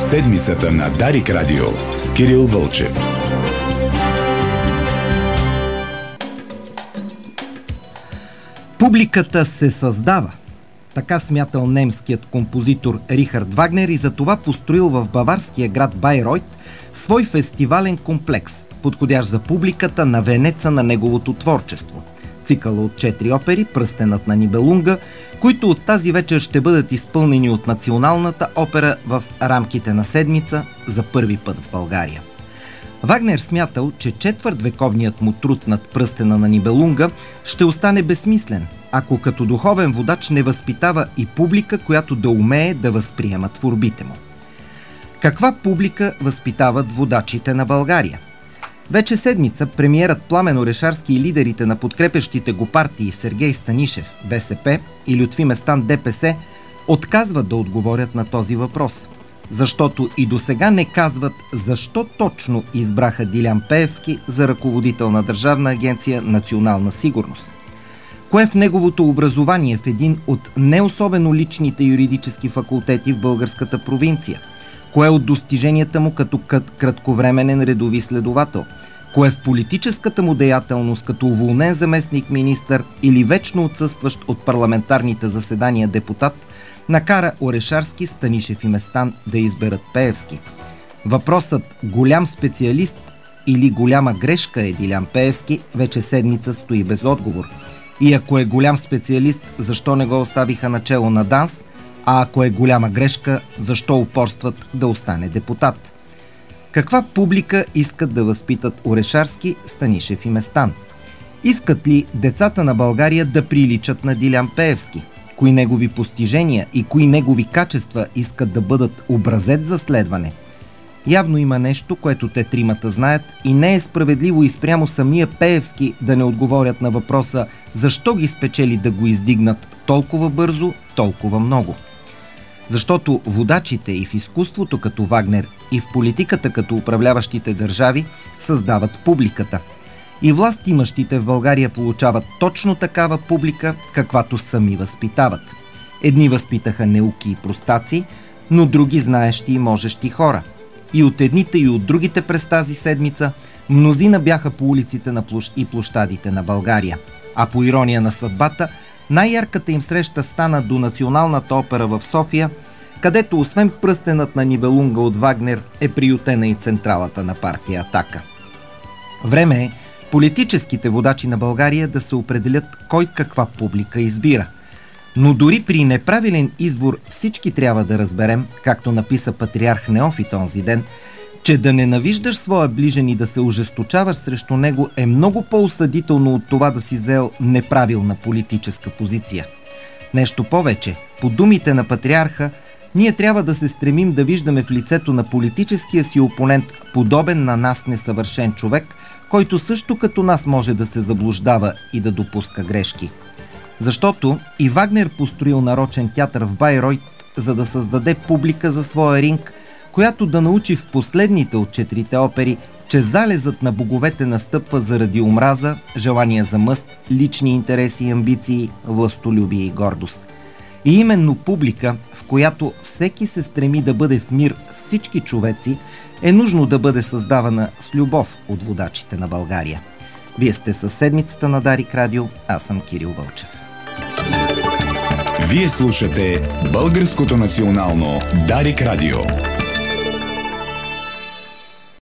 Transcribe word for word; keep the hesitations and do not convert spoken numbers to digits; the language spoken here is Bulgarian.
Седмицата на Дарик Радио с Кирил Вълчев. Публиката се създава. Така смятал немският композитор Рихард Вагнер и затова построил в баварския град Байройт свой фестивален комплекс, подходящ за публиката на венеца на неговото творчество. Цикъл от четири опери "Пръстенът на Нибелунга", които от тази вечер ще бъдат изпълнени от Националната опера в рамките на седмица за първи път в България. Вагнер смятал, че четвъртвековният му труд над "Пръстена на Нибелунга" ще остане безсмислен, ако като духовен водач не възпитава и публика, която да умее да възприема творбите му. Каква публика възпитават водачите на България? Вече седмица премиерът Пламен Орешарски и лидерите на подкрепящите го партии Сергей Станишев, БСП, и Лютви Местан, ДПС, отказват да отговорят на този въпрос. Защото и досега не казват защо точно избраха Дилян Пеевски за ръководител на Държавна агенция "Национална сигурност". Кое в неговото образование в един от не особено личните юридически факултети в българската провинция? Кое от достиженията му като кратковременен редови следовател? Кое в политическата му деятелност като уволнен заместник-министър или вечно отсъстващ от парламентарните заседания депутат накара Орешарски, Станишев и Местан да изберат Пеевски? Въпросът голям специалист или голяма грешка е Дилян Пеевски вече седмица стои без отговор. И ако е голям специалист, защо не го оставиха начело на ДАНС? А ако е голяма грешка, защо упорстват да остане депутат? Каква публика искат да възпитат Орешарски, Станишев и Местан? Искат ли децата на България да приличат на Дилян Пеевски? Кои негови постижения и кои негови качества искат да бъдат образец за следване? Явно има нещо, което те тримата знаят, и не е справедливо и спрямо самия Пеевски да не отговорят на въпроса защо ги спечели да го издигнат толкова бързо, толкова много. Защото водачите и в изкуството като Вагнер, и в политиката като управляващите държави създават публиката. И властимащите в България получават точно такава публика, каквато сами възпитават. Едни възпитаха неуки и простаци, но други знаещи и можещи хора. И от едните и от другите през тази седмица мнозина бяха по улиците на площ и площадите на България. А по ирония на съдбата, най-ярката им среща стана до Националната опера в София, където освен "Пръстенът на Нибелунга" от Вагнер е приютена и централата на партия "Атака". Време е политическите водачи на България да се определят кой каква публика избира. Но дори при неправилен избор всички трябва да разберем, както написа патриарх Неофит онзи ден, че да ненавиждаш своя ближен и да се ожесточаваш срещу него е много по-осъдително от това да си взел неправилна политическа позиция. Нещо повече, по думите на патриарха, ние трябва да се стремим да виждаме в лицето на политическия си опонент подобен на нас несъвършен човек, който също като нас може да се заблуждава и да допуска грешки. Защото и Вагнер построил нарочен театър в Байройт, за да създаде публика за своя ринг, която да научи в последните от четирите опери, че залезът на боговете настъпва заради омраза, желание за мъст, лични интереси и амбиции, властолюбие и гордост. И именно публика, в която всеки се стреми да бъде в мир с всички човеци, е нужно да бъде създавана с любов от водачите на България. Вие сте със седмицата на Дарик Радио, аз съм Кирил Вълчев. Вие слушате Българското национално Дарик Радио.